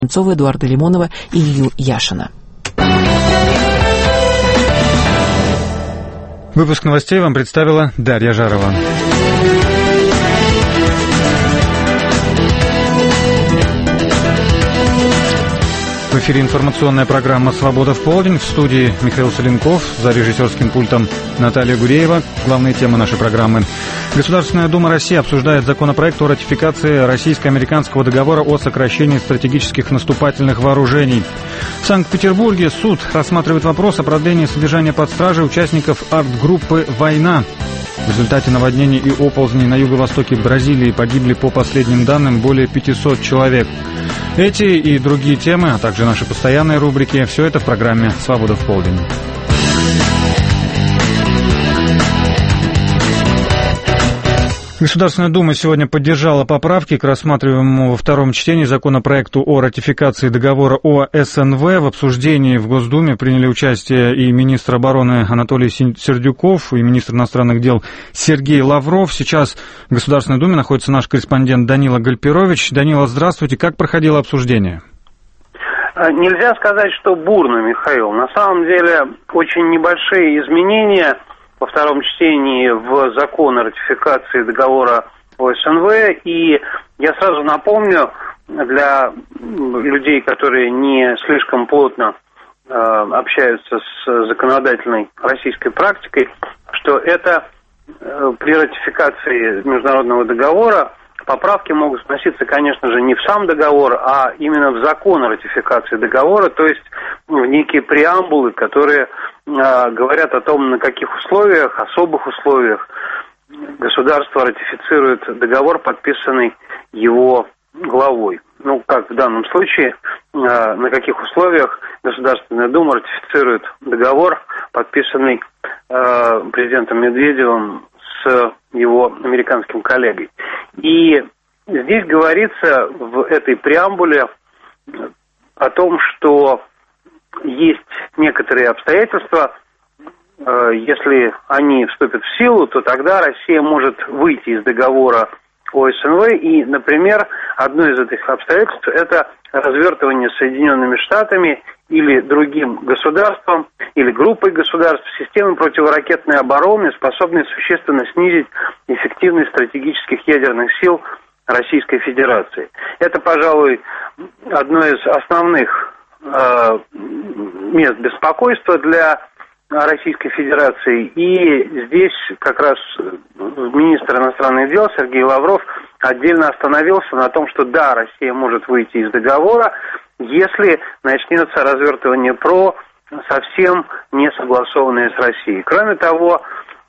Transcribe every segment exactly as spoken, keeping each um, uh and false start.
Немцова, Эдуарда Лимонова и Илью Яшина. Выпуск новостей вам представила Дарья Жарова. В эфире информационная программа «Свобода в полдень». В студии Михаил Соленков, за режиссерским пультом Наталья Гуреева. Главные темы нашей программы. Государственная Дума России обсуждает законопроект о ратификации российско-американского договора о сокращении стратегических наступательных вооружений. В Санкт-Петербурге суд рассматривает вопрос о продлении содержания под стражей участников арт-группы «Война». В результате наводнений и оползней на юго-востоке Бразилии погибли, по последним данным, более пятисот человек. Эти и другие темы, а также наши постоянные рубрики – все это в программе «Свобода в полдень». Государственная Дума сегодня поддержала поправки к рассматриваемому во втором чтении законопроекту о ратификации договора о СНВ. В обсуждении в Госдуме приняли участие и министр обороны Анатолий Сердюков, и министр иностранных дел Сергей Лавров. Сейчас в Государственной Думе находится наш корреспондент Данила Гальперович. Данила, здравствуйте. Как проходило обсуждение? Нельзя сказать, что бурно, Михаил. На самом деле очень небольшие изменения во втором чтении в закон о ратификации договора о СНВ. И я сразу напомню для людей, которые не слишком плотно э, общаются с законодательной российской практикой, что это э, при ратификации международного договора поправки могут сноситься, конечно же, не в сам договор, а именно в закон о ратификации договора, то есть в некие преамбулы, которые э, говорят о том, на каких условиях, особых условиях государство ратифицирует договор, подписанный его главой. Ну, как в данном случае, э, на каких условиях Государственная Дума ратифицирует договор, подписанный э, президентом Медведевым с его американским коллегой. И здесь говорится в этой преамбуле о том, что есть некоторые обстоятельства, если они вступят в силу, то тогда Россия может выйти из договора о СНВ. И, например, одно из этих обстоятельств – это развертывание Соединенными Штатами или другим государством, или группой государств системы противоракетной обороны, способной существенно снизить эффективность стратегических ядерных сил Российской Федерации. Это, пожалуй, одно из основных э, мест беспокойства для Российской Федерации. И здесь как раз министр иностранных дел Сергей Лавров отдельно остановился на том, что да, Россия может выйти из договора, если начнется развертывание ПРО, совсем не согласованные с Россией. Кроме того,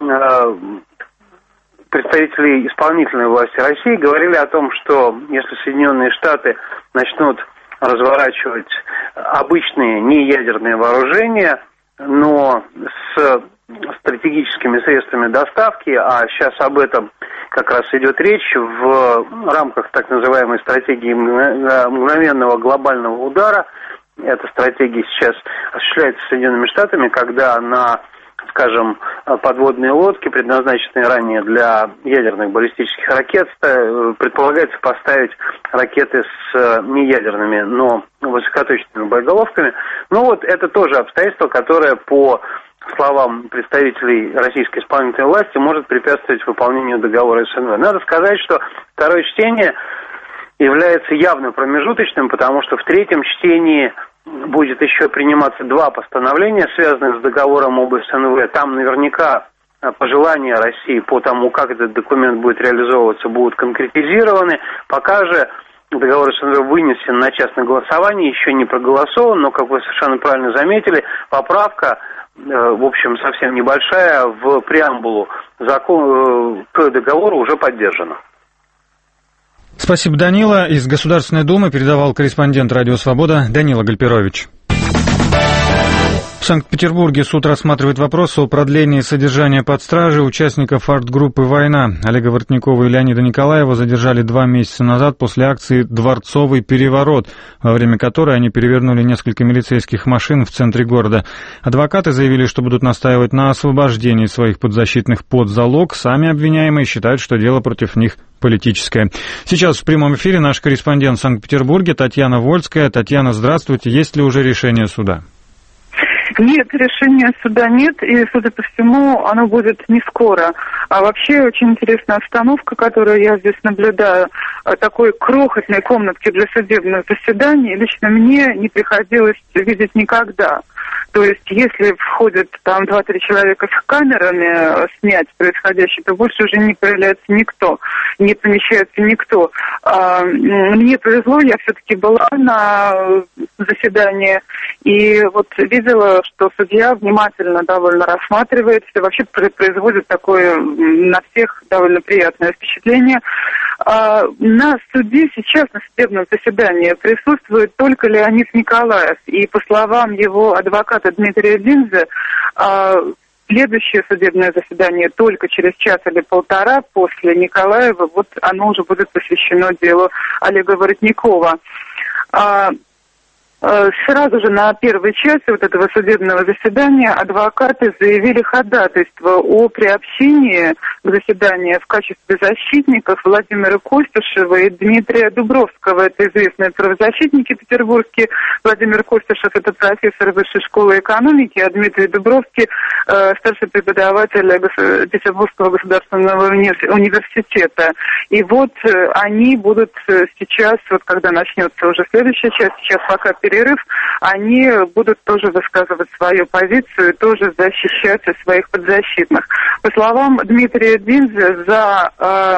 представители исполнительной власти России говорили о том, что если Соединенные Штаты начнут разворачивать обычные неядерные вооружения, но с стратегическими средствами доставки, а сейчас об этом как раз идет речь в рамках так называемой стратегии мгновенного глобального удара. Эта стратегия сейчас осуществляется Соединенными Штатами, когда на, скажем, подводные лодки, предназначенные ранее для ядерных баллистических ракет, предполагается поставить ракеты с неядерными, но высокоточными боеголовками. Ну вот это тоже обстоятельство, которое, по словам представителей российской исполнительной власти, может препятствовать выполнению договора СНВ. Надо сказать, что второе чтение является явно промежуточным, потому что в третьем чтении будет еще приниматься два постановления, связанных с договором об СНВ. Там наверняка пожелания России по тому, как этот документ будет реализовываться, будут конкретизированы. Пока же договор СНВ вынесен на частное голосование, еще не проголосован, но, как вы совершенно правильно заметили, поправка, в общем, совсем небольшая, в преамбулу закон, к договору уже поддержана. Спасибо, Данила. Из Государственной Думы передавал корреспондент «Радио Свобода» Данила Гальперович. В Санкт-Петербурге суд рассматривает вопрос о продлении содержания под стражей участников арт-группы «Война». Олега Воротникова и Леонида Николаева задержали два месяца назад после акции «Дворцовый переворот», во время которой они перевернули несколько милицейских машин в центре города. Адвокаты заявили, что будут настаивать на освобождении своих подзащитных под залог. Сами обвиняемые считают, что дело против них политическое. Сейчас в прямом эфире наш корреспондент в Санкт-Петербурге Татьяна Вольская. Татьяна, здравствуйте. Есть ли уже решение суда? Нет, решения суда нет, и, судя по всему, оно будет не скоро. А вообще очень интересная обстановка, которую я здесь наблюдаю, такой крохотной комнатки для судебных заседаний, лично мне не приходилось видеть никогда. То есть, если входят там два-три человека с камерами снять происходящее, то больше уже не появляется никто, не помещается никто. А, мне повезло, я все-таки была на заседании и вот видела, что судья внимательно довольно рассматривает, и вообще производит такое на всех довольно приятное впечатление. А, на суде сейчас, на судебном заседании, присутствует только Леонид Николаев, и по словам его адвоката Дмитрия Динзе, а, следующее судебное заседание только через час или полтора после Николаева, вот оно уже будет посвящено делу Олега Воротникова. А, Сразу же на первой части вот этого судебного заседания адвокаты заявили ходатайство о приобщении к заседанию в качестве защитников Владимира Костюшева и Дмитрия Дубровского. Это известные правозащитники петербургские. Владимир Костюшев – это профессор Высшей школы экономики, а Дмитрий Дубровский – старший преподаватель Петербургского государственного университета. И вот они будут сейчас, вот когда начнется уже следующая часть, сейчас пока перед перерыв, они будут тоже высказывать свою позицию, тоже защищать своих подзащитных. По словам Дмитрия Динзе, за э,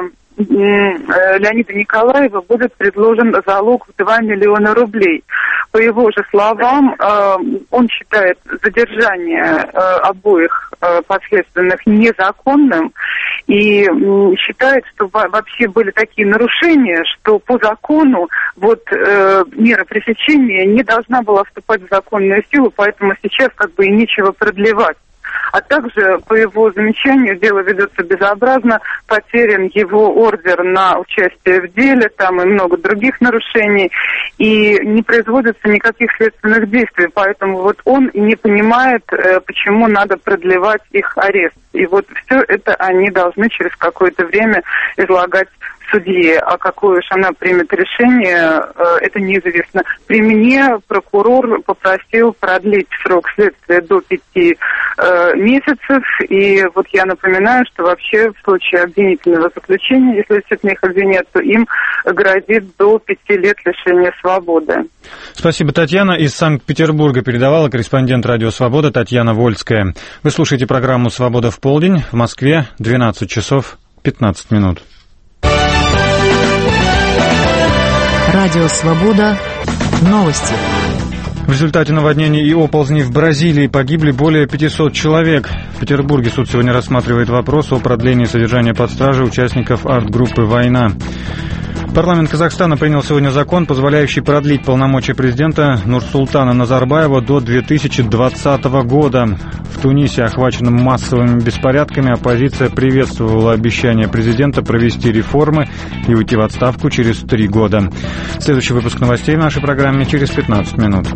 Леонида Николаева будет предложен залог в два миллиона рублей. По его же словам, э, он считает задержание э, обоих э, подследственных незаконным и э, считает, что вообще были такие нарушения, что по закону вот э, мера пресечения не должна была вступать в законную силу, поэтому сейчас как бы и нечего продлевать. А также, по его замечанию, дело ведется безобразно, потерян его ордер на участие в деле, там и много других нарушений, и не производится никаких следственных действий, поэтому вот он не понимает, почему надо продлевать их арест. И вот все это они должны через какое-то время излагать судье, а какое уж она примет решение, это неизвестно. При мне прокурор попросил продлить срок следствия до пяти э, месяцев, и вот я напоминаю, что вообще в случае обвинительного заключения, если действительно их обвинят, то им грозит до пяти лет лишения свободы. Спасибо, Татьяна. Из Санкт-Петербурга передавала корреспондент «Радио Свобода» Татьяна Вольская. Вы слушаете программу «Свобода в полдень». В Москве двенадцать часов пятнадцать минут. Радио «Свобода». Новости. В результате наводнений и оползней в Бразилии погибли более пятисот человек. В Петербурге суд сегодня рассматривает вопрос о продлении содержания под стражей участников арт-группы «Война». Парламент Казахстана принял сегодня закон, позволяющий продлить полномочия президента Нурсултана Назарбаева до две тысячи двадцатого года. В Тунисе, охваченном массовыми беспорядками, оппозиция приветствовала обещание президента провести реформы и уйти в отставку через три года. Следующий выпуск новостей в нашей программе через пятнадцать минут.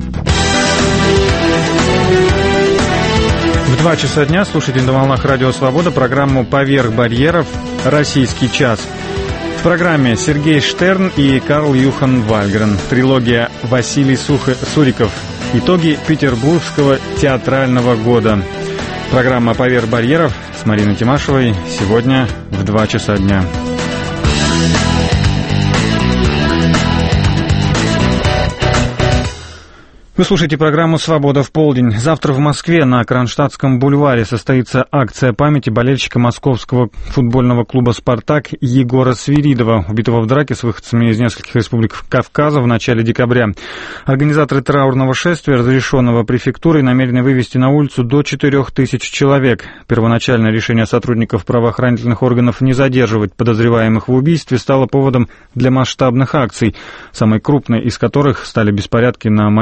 В два часа дня слушайте на волнах «Радио Свобода» программу «Поверх барьеров. Российский час». В программе Сергей Штерн и Карл Юхан Вальгрен. Трилогия Василий Сухо- Суриков. Итоги Петербургского театрального года. Программа «Поверх барьеров» с Мариной Тимашевой сегодня в два часа дня. Вы слушаете программу «Свобода в полдень». Завтра в Москве на Кронштадтском бульваре состоится акция памяти болельщика московского футбольного клуба «Спартак» Егора Свиридова, убитого в драке с выходцами из нескольких республик Кавказа в начале декабря. Организаторы траурного шествия, разрешенного префектурой, намерены вывести на улицу до четырех тысяч человек. Первоначальное решение сотрудников правоохранительных органов не задерживать подозреваемых в убийстве стало поводом для масштабных акций, самой крупной из которых стали беспорядки на Манежной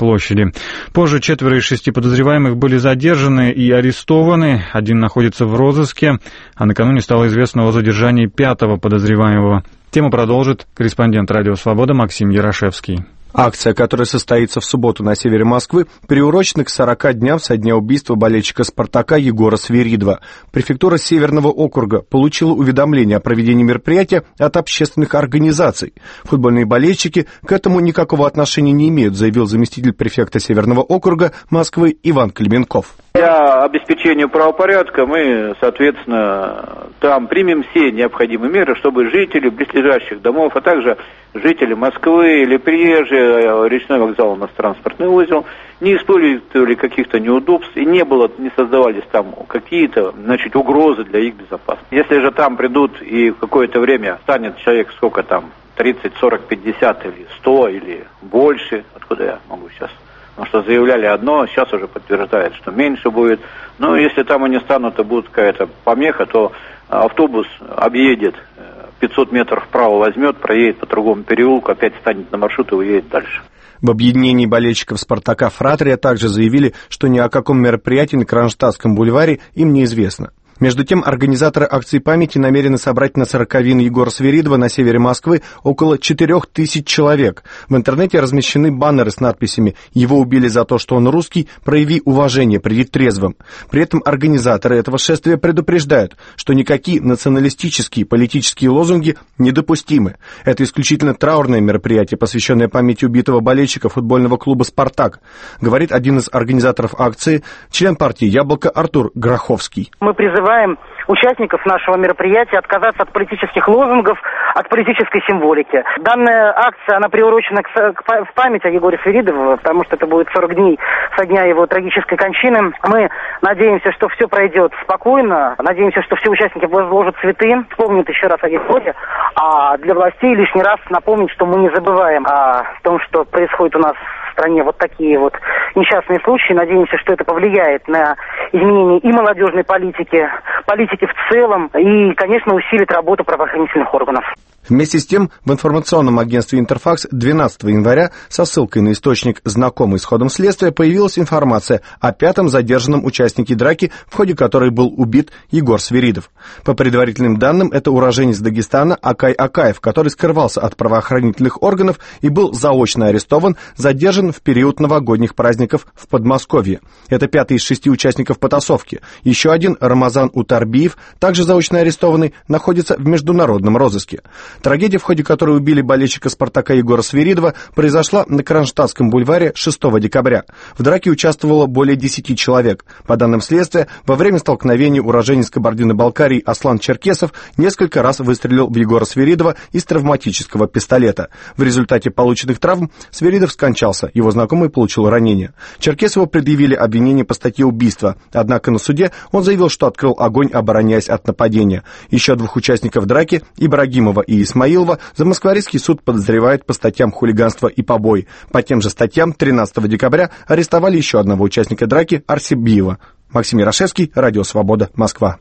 площади. Позже четверо из шести подозреваемых были задержаны и арестованы. Один находится в розыске, а накануне стало известно о задержании пятого подозреваемого. Тему продолжит корреспондент «Радио Свобода» Максим Ярошевский. Акция, которая состоится в субботу на севере Москвы, приурочена к сорока дням со дня убийства болельщика «Спартака» Егора Свиридова. Префектура Северного округа получила уведомление о проведении мероприятия от общественных организаций. Футбольные болельщики к этому никакого отношения не имеют, заявил заместитель префекта Северного округа Москвы Иван Клименков. Для обеспечения правопорядка мы, соответственно, там примем все необходимые меры, чтобы жители близлежащих домов, а также жители Москвы или приезжие, речной вокзал у нас транспортный узел, не использовали каких-то неудобств и не было, не создавались там какие-то, значит, угрозы для их безопасности. Если же там придут и в какое-то время станет человек, сколько там, тридцать, сорок, пятьдесят или сто или больше, откуда я могу сейчас... Потому что заявляли одно, сейчас уже подтверждают, что меньше будет. Но если там они станут, и будет какая-то помеха, то автобус объедет, пятьсот метров вправо возьмет, проедет по другому переулку, опять станет на маршрут и уедет дальше. В объединении болельщиков «Спартака» «Фратрия» также заявили, что ни о каком мероприятии на Кронштадтском бульваре им неизвестно. Между тем, организаторы акции памяти намерены собрать на сороковины Егора Свиридова на севере Москвы около четырех тысяч человек. В интернете размещены баннеры с надписями «Его убили за то, что он русский, прояви уважение, приди трезвым». При этом организаторы этого шествия предупреждают, что никакие националистические политические лозунги недопустимы. Это исключительно траурное мероприятие, посвященное памяти убитого болельщика футбольного клуба «Спартак», говорит один из организаторов акции, член партии «Яблоко» Артур Гроховский. Мы призываем участников нашего мероприятия отказаться от политических лозунгов, от политической символики. Данная акция, она приурочена к, к, в память о Егоре Свиридове, потому что это будет сорок дней со дня его трагической кончины. Мы надеемся, что все пройдет спокойно, надеемся, что все участники возложат цветы, вспомнят еще раз о Егоре, а для властей лишний раз напомнить, что мы не забываем о том, что происходит у нас в стране вот такие вот несчастные случаи. Надеемся, что это повлияет на изменение и молодежной политики, политики в целом, и, конечно, усилит работу правоохранительных органов. Вместе с тем, в информационном агентстве «Интерфакс» двенадцатого января со ссылкой на источник, знакомый с ходом следствия, появилась информация о пятом задержанном участнике драки, в ходе которой был убит Егор Свиридов. По предварительным данным, это уроженец Дагестана Акай Акаев, который скрывался от правоохранительных органов и был заочно арестован, задержан в период новогодних праздников в Подмосковье. Это пятый из шести участников потасовки. Еще один, Рамазан Утарбиев, также заочно арестованный, находится в международном розыске. Трагедия, в ходе которой убили болельщика «Спартака» Егора Свиридова, произошла на Кронштадтском бульваре шестого декабря. В драке участвовало более десяти человек. По данным следствия, во время столкновения уроженец Кабардино-Балкарии Аслан Черкесов несколько раз выстрелил в Егора Свиридова из травматического пистолета. В результате полученных травм Свиридов скончался, его знакомый получил ранение. Черкесову предъявили обвинение по статье убийства, однако на суде он заявил, что открыл огонь, обороняясь от нападения. Еще двух участников драки, Ибрагимова и Исмаилова, замоскворецкий суд подозревает по статьям хулиганства и побои. По тем же статьям тринадцатого декабря арестовали еще одного участника драки Арсебиева. Максим Ярошевский, Радио Свобода, Москва.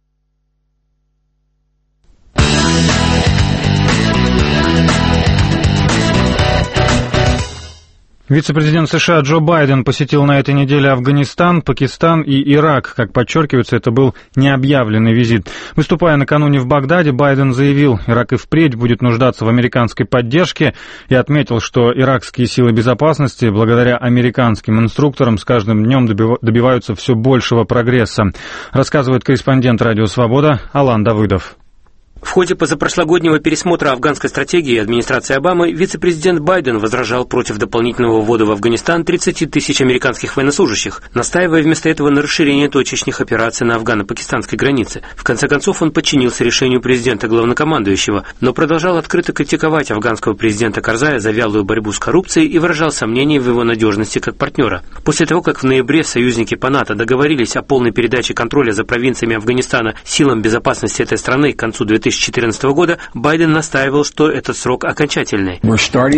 Вице-президент США Джо Байден посетил на этой неделе Афганистан, Пакистан и Ирак. Как подчеркивается, это был необъявленный визит. Выступая накануне в Багдаде, Байден заявил, Ирак и впредь будет нуждаться в американской поддержке, и отметил, что иракские силы безопасности, благодаря американским инструкторам, с каждым днем добиваются все большего прогресса. Рассказывает корреспондент «Радио Свобода» Алан Давыдов. В ходе позапрошлогоднего пересмотра афганской стратегии администрации Обамы вице-президент Байден возражал против дополнительного ввода в Афганистан тридцати тысяч американских военнослужащих, настаивая вместо этого на расширении точечных операций на афгано-пакистанской границе. В конце концов, он подчинился решению президента-главнокомандующего, но продолжал открыто критиковать афганского президента Карзая за вялую борьбу с коррупцией и выражал сомнения в его надежности как партнера. После того, как в ноябре союзники по НАТО договорились о полной передаче контроля за провинциями Афганистана силам безопасности этой страны к концу две тысячи тысячи четырнадцатого года, Байден настаивал, что этот срок окончательный. Мы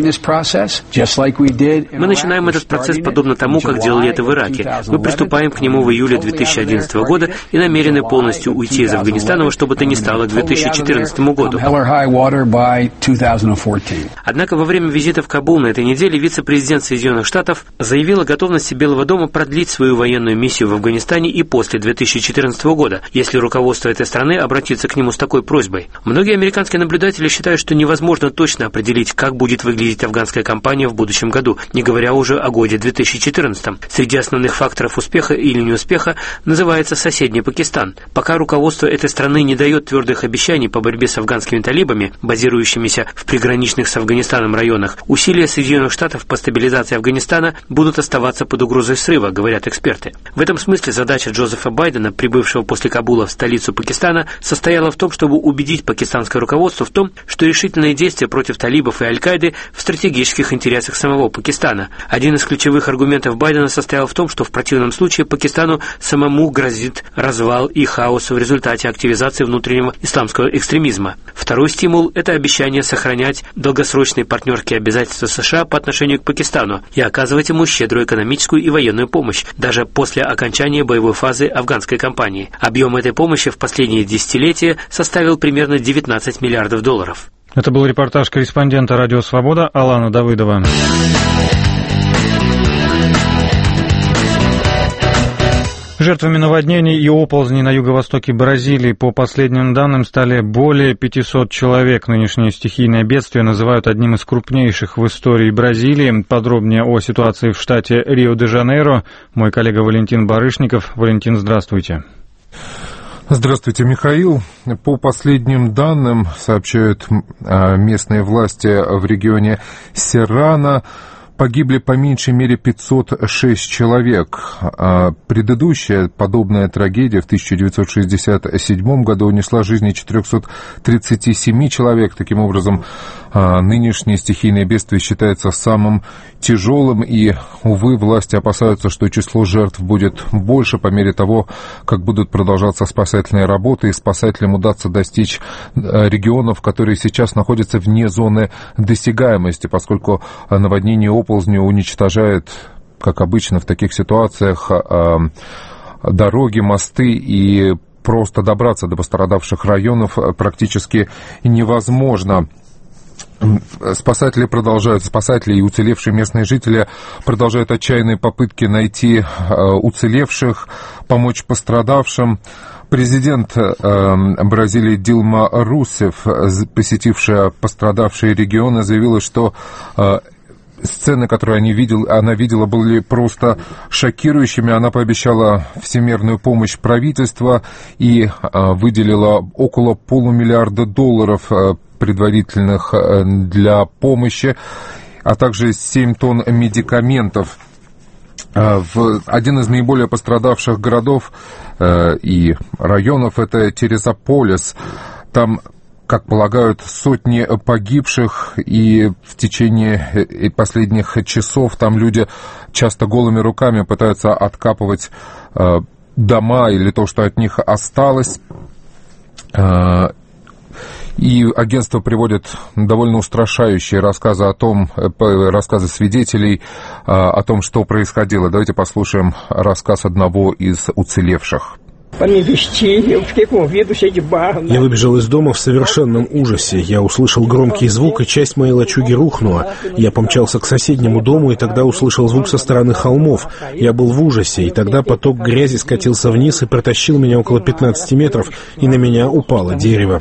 начинаем этот процесс подобно тому, как делали это в Ираке. Мы приступаем к нему в июле две тысячи одиннадцатого года и намерены полностью уйти из Афганистана, во что бы то ни стало, к две тысячи четырнадцатому году. Однако во время визита в Кабул на этой неделе вице-президент Соединенных Штатов заявил о готовности Белого дома продлить свою военную миссию в Афганистане и после две тысячи четырнадцатого года, если руководство этой страны обратится к нему с такой просьбой. Многие американские наблюдатели считают, что невозможно точно определить, как будет выглядеть афганская кампания в будущем году, не говоря уже о годе две тысячи четырнадцатом. Среди основных факторов успеха или неуспеха называется соседний Пакистан. Пока руководство этой страны не дает твердых обещаний по борьбе с афганскими талибами, базирующимися в приграничных с Афганистаном районах, усилия Соединенных Штатов по стабилизации Афганистана будут оставаться под угрозой срыва, говорят эксперты. В этом смысле задача Джозефа Байдена, прибывшего после Кабула в столицу Пакистана, состояла в том, чтобы убедить пакистанское руководство в том, что решительные действия против талибов и Аль-Каиды в стратегических интересах самого Пакистана. Один из ключевых аргументов Байдена состоял в том, что в противном случае Пакистану самому грозит развал и хаос в результате активизации внутреннего исламского экстремизма. Второй стимул – это обещание сохранять долгосрочные партнерские обязательства США по отношению к Пакистану и оказывать ему щедрую экономическую и военную помощь, даже после окончания боевой фазы афганской кампании. Объем этой помощи в последние десятилетия составил примерно девятнадцать миллиардов долларов. Это был репортаж корреспондента «Радио Свобода» Алана Давыдова. Жертвами наводнений и оползней на юго-востоке Бразилии, по последним данным, стали более пятисот человек. Нынешнее стихийное бедствие называют одним из крупнейших в истории Бразилии. Подробнее о ситуации в штате Рио-де-Жанейро мой коллега Валентин Барышников. Валентин, здравствуйте. Здравствуйте, Михаил. По последним данным, сообщают местные власти в регионе Серрано, погибли по меньшей мере пятьсот шесть человек. А предыдущая подобная трагедия в тысяча девятьсот шестьдесят седьмом году унесла жизни четыреста тридцать семь человек. Таким образом, нынешнее стихийное бедствие считается самым тяжелым, и, увы, власти опасаются, что число жертв будет больше по мере того, как будут продолжаться спасательные работы, и спасателям удастся достичь регионов, которые сейчас находятся вне зоны досягаемости, поскольку наводнение и оползни уничтожает, как обычно в таких ситуациях, дороги, мосты, и просто добраться до пострадавших районов практически невозможно. Спасатели продолжают, спасатели и уцелевшие местные жители продолжают отчаянные попытки найти уцелевших, помочь пострадавшим. Президент э, Бразилии Дилма Русефф, посетившая пострадавшие регионы, заявила, что э, сцены, которые они видел, она видела, были просто шокирующими. Она пообещала всемирную помощь правительства и э, выделила около полумиллиарда долларов э, предварительных э, для помощи, а также семь тонн медикаментов. Э, в один из наиболее пострадавших городов э, и районов — это Терезополис. Там, как полагают, сотни погибших, и в течение последних часов там люди часто голыми руками пытаются откапывать э, дома или то, что от них осталось. Э, и агентство приводит довольно устрашающие рассказы о том, рассказы свидетелей э, о том, что происходило. Давайте послушаем рассказ одного из уцелевших. Я выбежал из дома в совершенном ужасе. Я услышал громкий звук, и часть моей лачуги рухнула. Я помчался к соседнему дому, и тогда услышал звук со стороны холмов. Я был в ужасе, и тогда поток грязи скатился вниз и протащил меня около пятнадцати метров, и на меня упало дерево.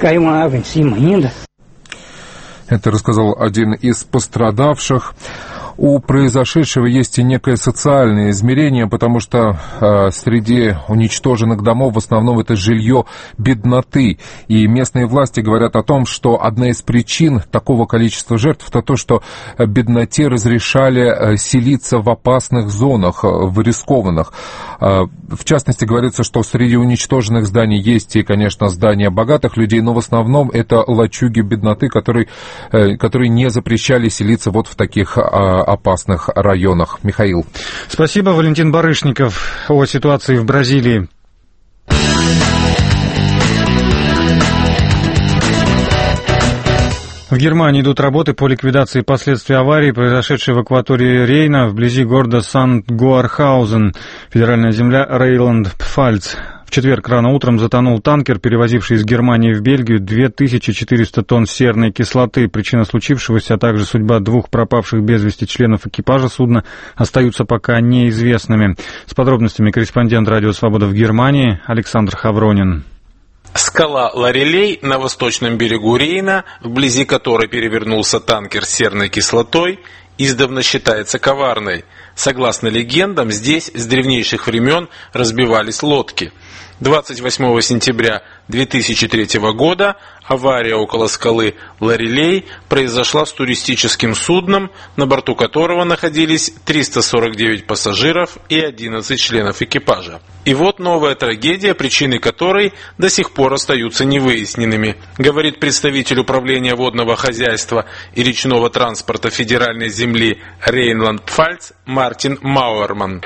Это рассказал один из пострадавших. У произошедшего есть и некое социальное измерение, потому что э, среди уничтоженных домов в основном это жилье бедноты. И местные власти говорят о том, что одна из причин такого количества жертв — это то, что бедноте разрешали э, селиться в опасных зонах, э, в рискованных. Э, в частности, говорится, что среди уничтоженных зданий есть и, конечно, здания богатых людей, но в основном это лачуги бедноты, которые, э, которые не запрещали селиться вот в таких э, опасных районах. Михаил. Спасибо, Валентин Барышников, о ситуации в Бразилии. В Германии идут работы по ликвидации последствий аварии, произошедшей в акватории Рейна вблизи города Санкт-Гоархаузен, федеральная земля Рейнланд-Пфальц. В четверг рано утром затонул танкер, перевозивший из Германии в Бельгию две тысячи четыреста тонн серной кислоты. Причина случившегося, а также судьба двух пропавших без вести членов экипажа судна остаются пока неизвестными. С подробностями корреспондент «Радио Свобода» в Германии Александр Хавронин. Скала Лорелей на восточном берегу Рейна, вблизи которой перевернулся танкер с серной кислотой, издавна считается коварной. Согласно легендам, здесь с древнейших времен разбивались лодки. двадцать восьмого сентября две тысячи третьего года авария около скалы Лорелей произошла с туристическим судном, на борту которого находились триста сорок девять пассажиров и одиннадцать членов экипажа. И вот новая трагедия, причины которой до сих пор остаются невыясненными, говорит представитель управления водного хозяйства и речного транспорта федеральной земли Рейнланд-Пфальц Мартин Мауэрман.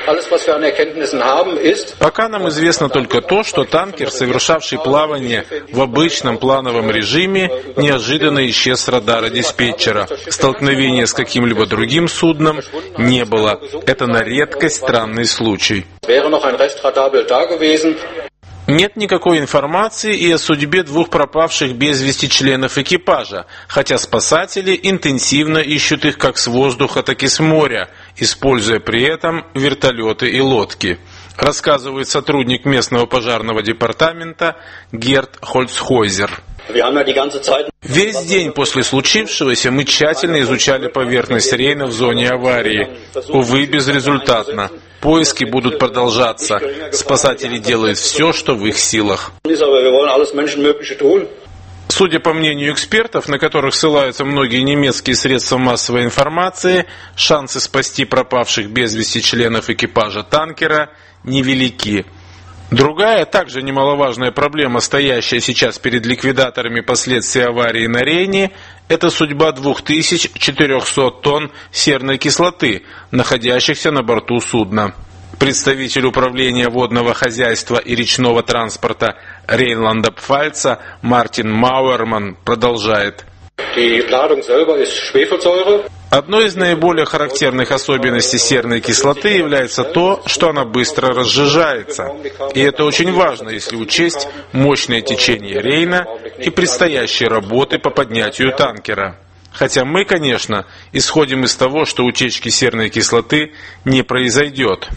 Пока нам известно только то, что танкер, совершавший плавание в обычном плановом режиме, неожиданно исчез с радара диспетчера. Столкновения с каким-либо другим судном не было. Это на редкость странный случай. Нет никакой информации и о судьбе двух пропавших без вести членов экипажа, хотя спасатели интенсивно ищут их как с воздуха, так и с моря, используя при этом вертолеты и лодки, рассказывает сотрудник местного пожарного департамента Герт Хольцхойзер. Весь день после случившегося мы тщательно изучали поверхность Рейна в зоне аварии. Увы, безрезультатно. Поиски будут продолжаться. Спасатели делают все, что в их силах. Судя по мнению экспертов, на которых ссылаются многие немецкие средства массовой информации, шансы спасти пропавших без вести членов экипажа танкера невелики. Другая, также немаловажная проблема, стоящая сейчас перед ликвидаторами последствий аварии на Рейне, это судьба двух тысяч четырехсот тонн серной кислоты, находящихся на борту судна. Представитель управления водного хозяйства и речного транспорта Рейнланда-Пфальца Мартин Мауэрман продолжает. Одной из наиболее характерных особенностей серной кислоты является то, что она быстро разжижается. И это очень важно, если учесть мощное течение Рейна и предстоящие работы по поднятию танкера. Хотя мы, конечно, исходим из того, что утечки серной кислоты не произойдет.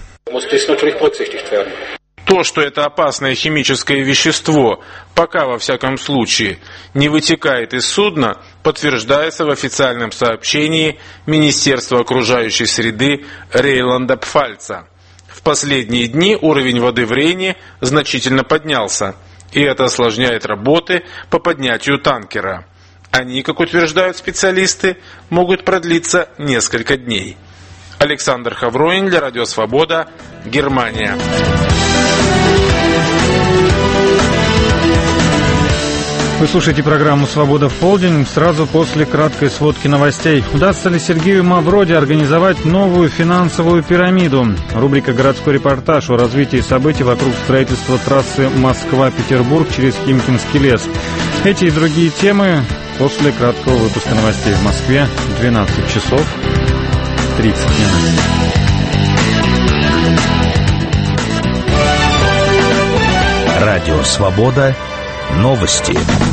То, что это опасное химическое вещество, пока во всяком случае не вытекает из судна, подтверждается в официальном сообщении Министерства окружающей среды Рейнланда-Пфальца. В последние дни уровень воды в Рейне значительно поднялся, и это осложняет работы по поднятию танкера. Они, как утверждают специалисты, могут продлиться несколько дней. Александр Хавронин для Радио Свобода, Германия. Вы слушаете программу «Свобода в полдень». Сразу после краткой сводки новостей. Удастся ли Сергею Мавроди организовать новую финансовую пирамиду? Рубрика «Городской репортаж» о развитии событий вокруг строительства трассы Москва-Петербург через Химкинский лес. Эти и другие темы после краткого выпуска новостей в Москве. двенадцать часов тридцать минут. Радио «Свобода». Новости.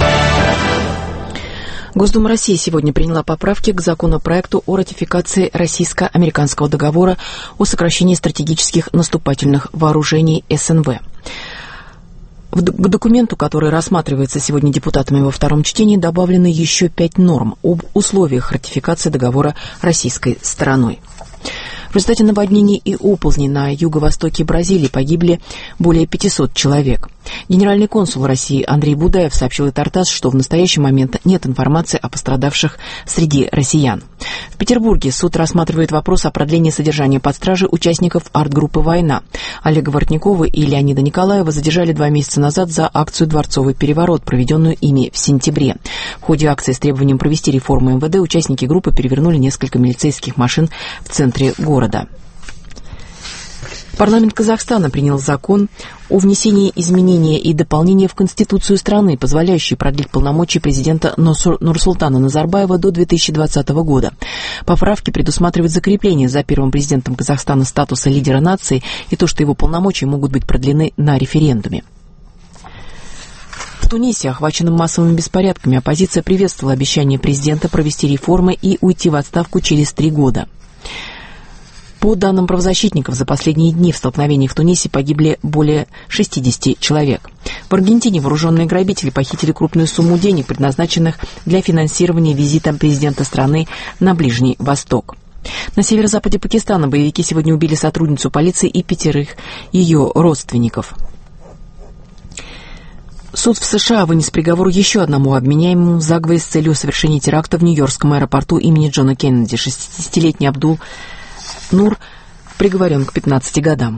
Госдума России сегодня приняла поправки к законопроекту о ратификации российско-американского договора о сокращении стратегических наступательных вооружений СНВ. К документу, который рассматривается сегодня депутатами во втором чтении, добавлены еще пять норм об условиях ратификации договора российской стороной. В результате наводнений и оползней на юго-востоке Бразилии погибли более пятисот человек. Генеральный консул России Андрей Будаев сообщил Тартас, что в настоящий момент нет информации о пострадавших среди россиян. В Петербурге суд рассматривает вопрос о продлении содержания под стражей участников арт-группы «Война». Олега Воротникова и Леонида Николаева задержали два месяца назад за акцию «Дворцовый переворот», проведенную ими в сентябре. В ходе акции с требованием провести реформу эм вэ дэ участники группы перевернули несколько милицейских машин в центре города. Парламент Казахстана принял закон о внесении изменения и дополнения в Конституцию страны, позволяющий продлить полномочия президента Нурсултана Назарбаева до две тысячи двадцатого года. Поправки предусматривают закрепление за первым президентом Казахстана статуса лидера нации и то, что его полномочия могут быть продлены на референдуме. В Тунисе, охваченном массовыми беспорядками, оппозиция приветствовала обещание президента провести реформы и уйти в отставку через три года. По данным правозащитников, за последние дни в столкновениях в Тунисе погибли более шестидесяти человек. В Аргентине вооруженные грабители похитили крупную сумму денег, предназначенных для финансирования визита президента страны на Ближний Восток. На северо-западе Пакистана боевики сегодня убили сотрудницу полиции и пятерых ее родственников. Суд в США вынес приговор еще одному обвиняемому в заговоре с целью совершения теракта в Нью-Йоркском аэропорту имени Джона Кеннеди. шестидесятилетний Абдул Нур приговорен к пятнадцати годам.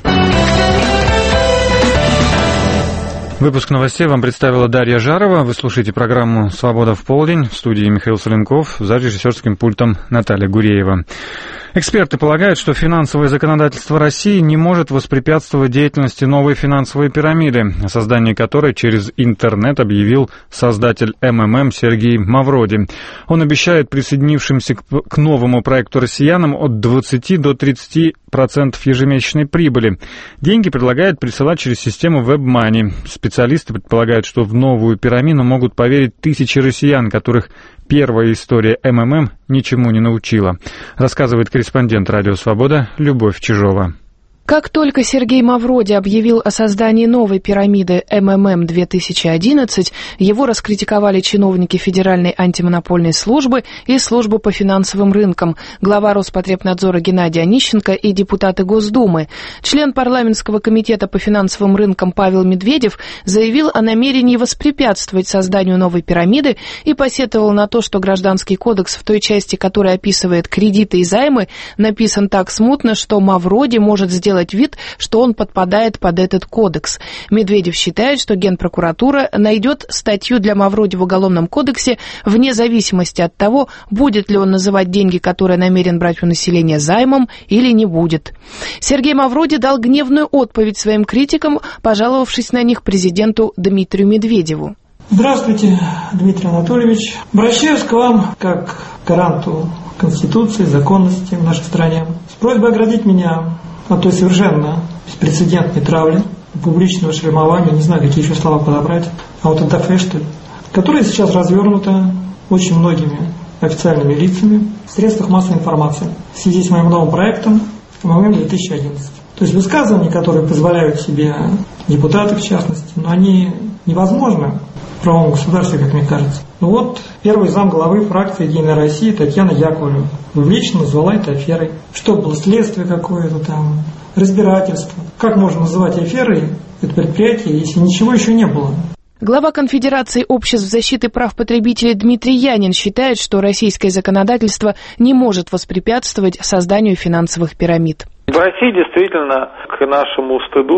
Выпуск новостей вам представила Дарья Жарова. Вы слушаете программу «Свобода в полдень». В студии Михаил Соленков, за режиссерским пультом Наталья Гуреева. Эксперты полагают, что финансовое законодательство России не может воспрепятствовать деятельности новой финансовой пирамиды, о создании которой через интернет объявил создатель эм эм эм Сергей Мавроди. Он обещает присоединившимся к новому проекту россиянам от двадцати до тридцати процентов ежемесячной прибыли. Деньги предлагают присылать через систему WebMoney. Специалисты предполагают, что в новую пирамиду могут поверить тысячи россиян, которых первая история эм эм эм ничему не научила, рассказывает корреспондент «Радио Свобода» Любовь Чижова. Как только Сергей Мавроди объявил о создании новой пирамиды эм эм эм две тысячи одиннадцать, его раскритиковали чиновники Федеральной антимонопольной службы и службы по финансовым рынкам, глава Роспотребнадзора Геннадий Онищенко и депутаты Госдумы. Член парламентского комитета по финансовым рынкам Павел Медведев заявил о намерении воспрепятствовать созданию новой пирамиды и посетовал на то, что Гражданский кодекс в той части, которая описывает кредиты и займы, написан так смутно, что Мавроди может сделать вид, что он подпадает под этот кодекс. Медведев считает, что Генпрокуратура найдет статью для Мавроди в Уголовном кодексе вне зависимости от того, будет ли он называть деньги, которые намерен брать у населения, займом или не будет. Сергей Мавроди дал гневную отповедь своим критикам, пожаловавшись на них президенту Дмитрию Медведеву. Здравствуйте, Дмитрий Анатольевич. Обращаюсь к вам как к гаранту Конституции, законности в нашей стране с просьбой оградить меня от той совершенно беспрецедентной травли, публичного шлемования, не знаю, какие еще слова подобрать, аутодафе, что ли, которая сейчас развернута очень многими официальными лицами в средствах массовой информации в связи с моим новым проектом эм эм эм две тысячи одиннадцать. То есть высказывания, которые позволяют себе депутаты, в частности, но они невозможны в правовом государстве, как мне кажется. Ну вот, первый замглавы фракции «Единая Россия» Татьяна Яковлева публично назвала это аферой. Что было, следствие какое-то там, разбирательство. Как можно называть аферой это предприятие, если ничего еще не было? Глава Конфедерации обществ защиты прав потребителей Дмитрий Янин считает, что российское законодательство не может воспрепятствовать созданию финансовых пирамид. В России действительно, к нашему стыду,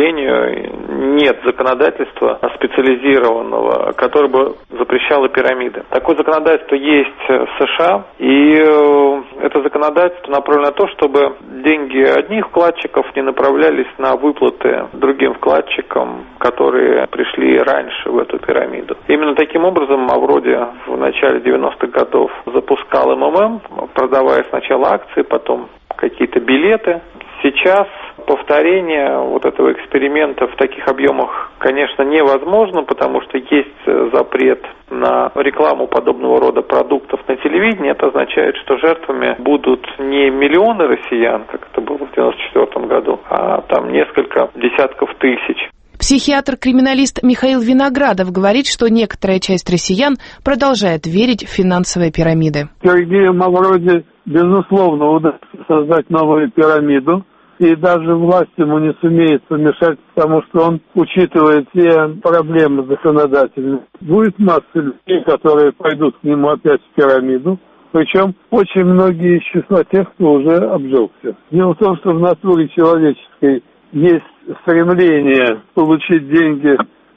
сожалению, нет законодательства специализированного, которое бы запрещало пирамиды. Такое законодательство есть в США, и это законодательство направлено на то, чтобы деньги одних вкладчиков не направлялись на выплаты другим вкладчикам, которые пришли раньше в эту пирамиду. Именно таким образом Мавроди в начале девяностых годов запускал эм эм эм, продавая сначала акции, потом какие-то билеты. Сейчас повторение вот этого эксперимента в таких объемах, конечно, невозможно, потому что есть запрет на рекламу подобного рода продуктов на телевидении. Это означает, что жертвами будут не миллионы россиян, как это было в девяносто четвёртом году, а там несколько десятков тысяч. Психиатр-криминалист Михаил Виноградов говорит, что некоторая часть россиян продолжает верить в финансовые пирамиды. Сергею Мавроди, безусловно, удастся создать новую пирамиду, и даже власть ему не сумеет помешать, потому что он учитывает все проблемы законодательные. Будет масса людей, которые пойдут к нему опять в пирамиду, причем очень многие из числа тех, кто уже обжегся. Дело в том, что в натуре человеческой есть стремление получить деньги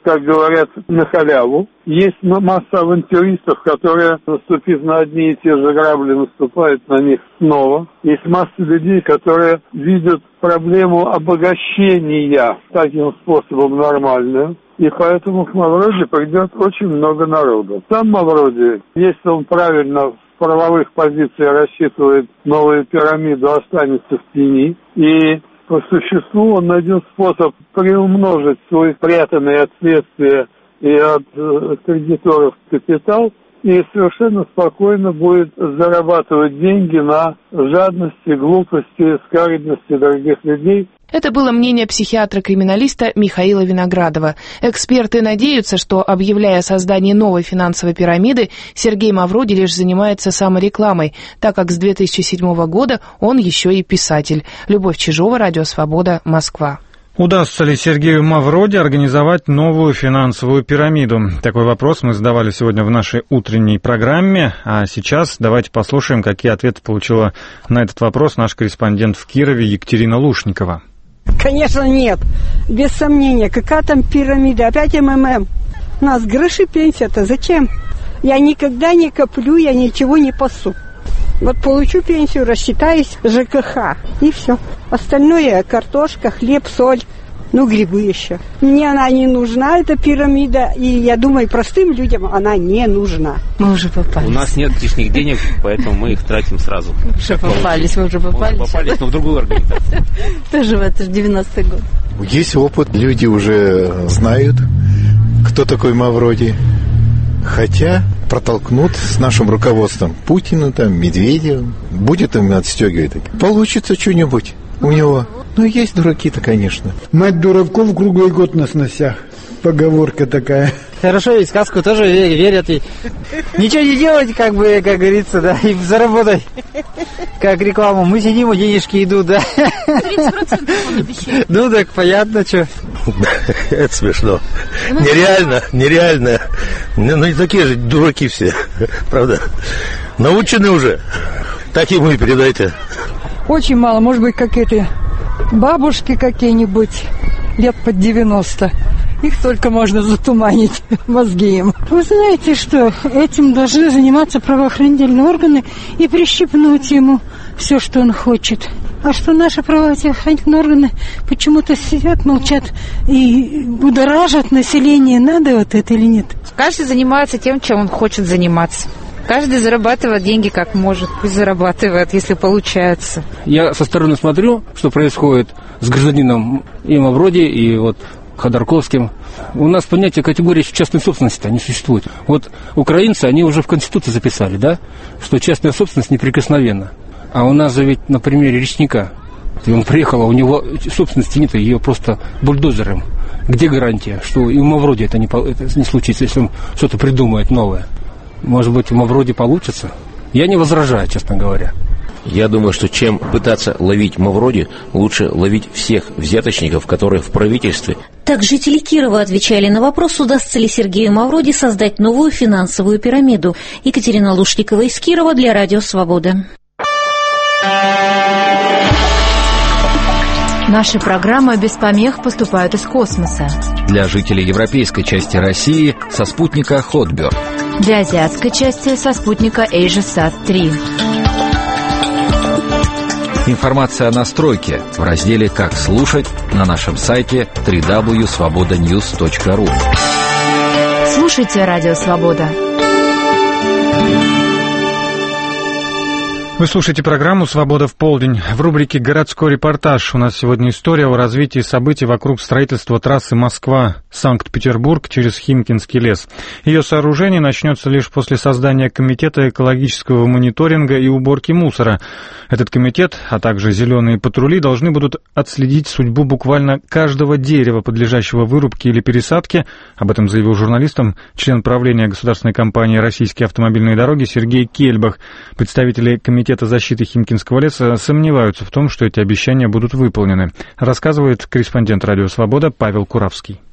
как говорят, на халяву. Есть масса авантюристов, которые, наступив на одни и те же грабли, наступают на них снова. Есть масса людей, которые видят проблему обогащения таким способом нормальную. И поэтому к Мавроди придет очень много народу. Сам Мавроди, если он правильно в правовых позициях рассчитывает новую пирамиду, останется в тени. И по существу он найдет способ приумножить свой спрятанный от следствия и от э, кредиторов капитал, и совершенно спокойно будет зарабатывать деньги на жадности, глупости, скаридности других людей. Это было мнение психиатра-криминалиста Михаила Виноградова. Эксперты надеются, что, объявляя о создании новой финансовой пирамиды, Сергей Мавроди лишь занимается саморекламой, так как с две тысячи седьмого года он еще и писатель. Любовь Чижова, Радио Свобода, Москва. Удастся ли Сергею Мавроди организовать новую финансовую пирамиду? Такой вопрос мы задавали сегодня в нашей утренней программе. А сейчас давайте послушаем, какие ответы получила на этот вопрос наш корреспондент в Кирове Екатерина Лушникова. Конечно, нет. Без сомнения. Какая там пирамида? Опять МММ. У нас гроши пенсия-то зачем? Я никогда не коплю, я ничего не пасу. Вот получу пенсию, рассчитаюсь ЖКХ, и все. Остальное картошка, хлеб, соль, ну, грибы еще. Мне она не нужна, эта пирамида, и я думаю, простым людям она не нужна. Мы уже попались. У нас нет лишних денег, поэтому мы их тратим сразу. Уже попались, мы уже попались. Мы уже попались, но в другую организацию. Тоже в это же девяностый год. Есть опыт, люди уже знают, кто такой Мавроди. Хотя протолкнут с нашим руководством Путина, там, Медведевым, будет им отстегивать. Получится что-нибудь у него. Ну, есть дураки-то, конечно. Мать дураков круглый год на сносях. Поговорка такая. Хорошо, и сказку тоже верят. И ничего не делать, как бы, как говорится, да, и заработать. Как рекламу. Мы сидим, и денежки идут, да. тридцать процентов он обещает. Ну, так понятно, что. Это смешно. Нереально, нереально. Ну, не такие же дураки все, правда. Научены уже. Так ему и передайте. Очень мало, может быть, какие-то бабушки какие-нибудь, лет под девяносто. Их только можно затуманить, мозги им. Вы знаете, что этим должны заниматься правоохранительные органы и прищипнуть ему все, что он хочет. А что наши правоохранительные органы почему-то сидят, молчат и будоражат население, надо вот это или нет? Каждый занимается тем, чем он хочет заниматься. Каждый зарабатывает деньги как может, пусть зарабатывает, если получается. Я со стороны смотрю, что происходит с гражданином и Мавроди, и вот Ходорковским. У нас понятие категории частной собственности не существует. Вот украинцы, они уже в Конституции записали, да, что частная собственность неприкосновенна. А у нас же ведь на примере речника. Он приехал, а у него собственности нет, ее просто бульдозером. Где гарантия, что и у Мавроди это не, это не случится, если он что-то придумает новое? Может быть, у Мавроди получится? Я не возражаю, честно говоря. Я думаю, что чем пытаться ловить Мавроди, лучше ловить всех взяточников, которые в правительстве. Так жители Кирова отвечали на вопрос, удастся ли Сергею Мавроди создать новую финансовую пирамиду. Екатерина Лушникова из Кирова для Радио Свобода. Наши программы без помех поступают из космоса. Для жителей европейской части России со спутника Хотберг. Для азиатской части со спутника AsiaSat три. Информация о настройке в разделе «Как слушать» на нашем сайте дабл ю дабл ю дабл ю точка свобода ньюс точка ру. Слушайте Радио Свобода. Вы слушаете программу «Свобода в полдень». В рубрике «Городской репортаж» у нас сегодня история о развитии событий вокруг строительства трассы Москва-Санкт-Петербург через Химкинский лес. Ее сооружение начнется лишь после создания комитета экологического мониторинга и уборки мусора. Этот комитет, а также зеленые патрули должны будут отследить судьбу буквально каждого дерева, подлежащего вырубке или пересадке. Об этом заявил журналистам член правления государственной компании «Российские автомобильные дороги» Сергей Кельбах. Представители комитета Комитета защиты Химкинского леса сомневаются в том, что эти обещания будут выполнены, рассказывает корреспондент Радио Свобода Павел Куравский.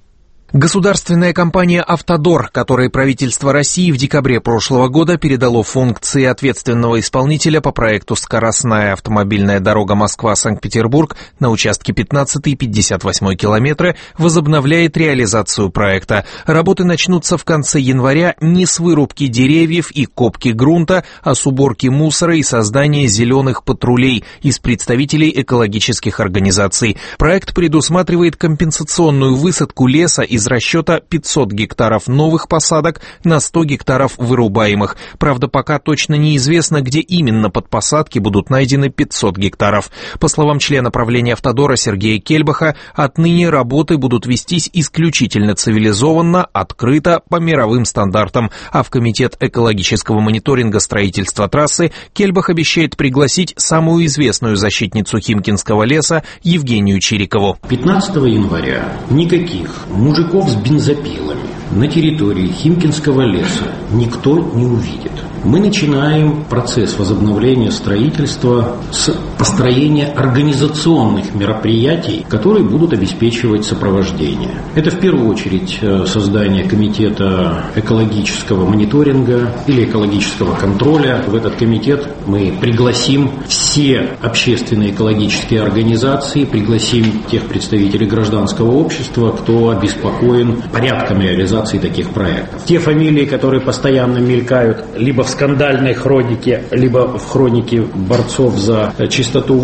Государственная компания «Автодор», которой правительство России в декабре прошлого года передало функции ответственного исполнителя по проекту «Скоростная автомобильная дорога Москва-Санкт-Петербург» на участке пятнадцатый пятьдесят восьмой километры, возобновляет реализацию проекта. Работы начнутся в конце января не с вырубки деревьев и копки грунта, а с уборки мусора и создания зеленых патрулей из представителей экологических организаций. Проект предусматривает компенсационную высадку леса из расчета пятьсот гектаров новых посадок на сто гектаров вырубаемых. Правда, пока точно неизвестно, где именно под посадки будут найдены пятьсот гектаров. По словам члена правления «Автодора» Сергея Кельбаха, отныне работы будут вестись исключительно цивилизованно, открыто, по мировым стандартам. А в Комитет экологического мониторинга строительства трассы Кельбах обещает пригласить самую известную защитницу Химкинского леса Евгению Чирикову. пятнадцатого января никаких мужиков с бензопилами на территории Химкинского леса никто не увидит. Мы начинаем процесс возобновления строительства с построения организационных мероприятий, которые будут обеспечивать сопровождение. Это в первую очередь создание комитета экологического мониторинга или экологического контроля. В этот комитет мы пригласим все общественные экологические организации, пригласим тех представителей гражданского общества, кто обеспокоен порядком реализации таких проектов. Те фамилии, которые постоянно мелькают либо в скандальной хронике, либо в хронике борцов за чистоту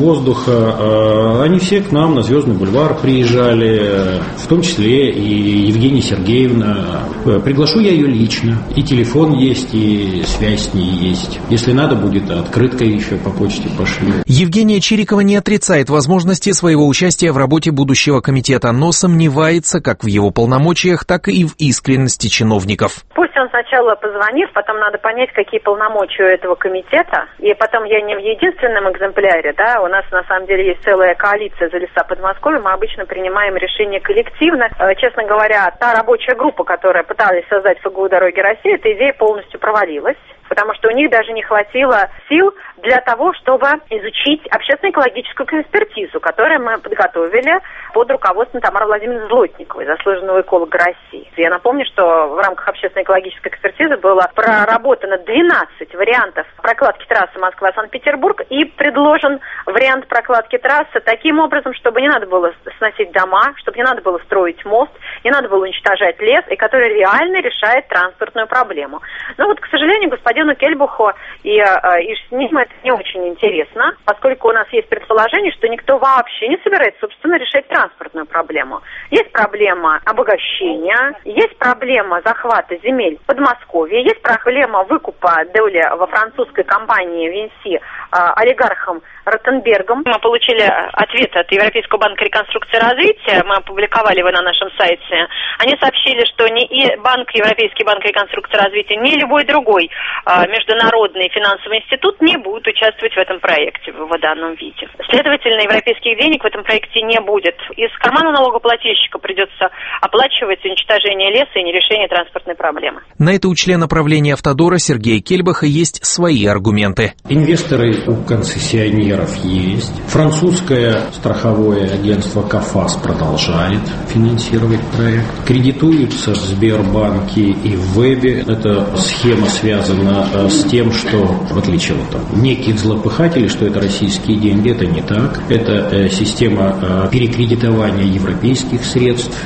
воздуха, они все к нам на Звездный бульвар приезжали, в том числе и Евгения Сергеевна. Приглашу я ее лично. И телефон есть, и связь с ней есть. Если надо будет, открытка еще по почте пошлю. Евгения Чирикова не отрицает возможности своего участия в работе будущего комитета, но сомневается как в его полномочиях, так и в искренности чиновников. Пусть он сначала позвонит, потом надо понять, какие полномочия у этого комитета. И потом я не в единственном экземпляре, да, у нас на самом деле есть целая коалиция за леса Подмосковья, мы обычно принимаем решения коллективно. Честно говоря, та рабочая группа, которая пыталась создать ФГУ «Дороги России», эта идея полностью провалилась, потому что у них даже не хватило сил для того, чтобы изучить общественно-экологическую экспертизу, которую мы подготовили под руководством Тамары Владимировны Злотниковой, заслуженного эколога России. Я напомню, что в рамках общественно-экологической экспертизы было проработано двенадцать вариантов прокладки трассы Москва-Санкт-Петербург и предложен вариант прокладки трассы таким образом, чтобы не надо было сносить дома, чтобы не надо было строить мост, не надо было уничтожать лес, и который реально решает транспортную проблему. Но вот, к сожалению, господину Кельбаху и, и с ним это не очень интересно, поскольку у нас есть предположение, что никто вообще не собирается, собственно, решать транспортную проблему. Есть проблема обогащения, есть проблема захвата земель Подмосковья, есть проблема выкупа доли во французской компании Винси олигархом Ротенбергом. Мы получили ответ от Европейского банка реконструкции и развития, мы опубликовали его на нашем сайте. Они сообщили, что ни банк, Европейский банк реконструкции и развития, ни любой другой международный финансовый институт не будут участвовать в этом проекте в его данном виде. Следовательно, европейских денег в этом проекте не будет. Из кармана налогоплательщика придется оплачивать уничтожение леса и нерешение транспортной проблемы. На это у члена правления «Автодора» Сергея Кельбаха есть свои аргументы. Инвесторы у концессионеров есть. Французское страховое агентство «Кафас» продолжает финансировать проект. Кредитуются в Сбербанке и в Вебе. Эта схема связана с тем, что, в отличие от там, неких злопыхателей, что это российские деньги, это не так. Это система перекредитования европейских средств.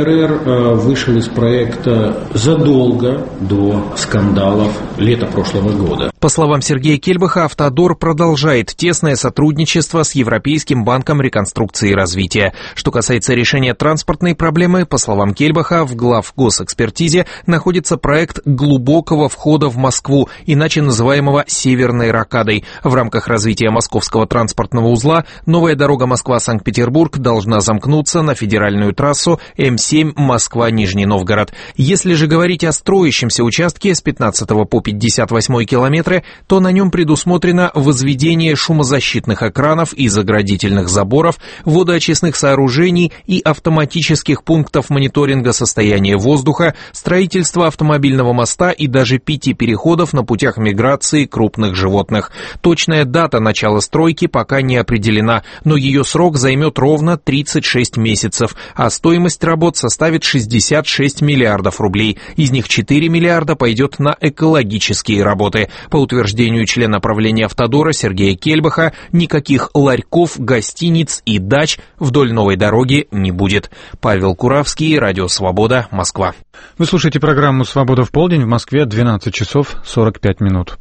ЕБРР вышел из проекта задолго до скандалов лета прошлого года. По словам Сергея Кельбаха, «Автодор» продолжает тесное сотрудничество с Европейским банком реконструкции и развития. Что касается решения транспортной проблемы, по словам Кельбаха, в главгосэкспертизе находится проект глубокого входа в Москву, иначе называемого «Северной рокадой». В рамках развития московского транспортного узла новая дорога Москва-Санкт-Петербург должна замкнуться на федеральную трассу эм семь Москва-Нижний Новгород. Если же говорить о строящемся участке с пятнадцатого по пятьдесят восьмой километры, ТЖ, то на нем предусмотрено возведение шумозащитных экранов и заградительных заборов, водоочистных сооружений и автоматических пунктов мониторинга состояния воздуха, строительство автомобильного моста и даже пяти переходов на путях миграции крупных животных. Точная дата начала стройки пока не определена, но ее срок займет ровно тридцать шесть месяцев, а стоимость работ составит шестьдесят шесть миллиардов рублей. Из них четыре миллиарда пойдет на экологические работы. По утверждению члена правления «Автодора» Сергея Кельбаха, никаких ларьков, гостиниц и дач вдоль новой дороги не будет. Павел Куравский, Радио Свобода, Москва. Вы слушаете программу «Свобода в полдень», в Москве двенадцать часов сорок пять минут.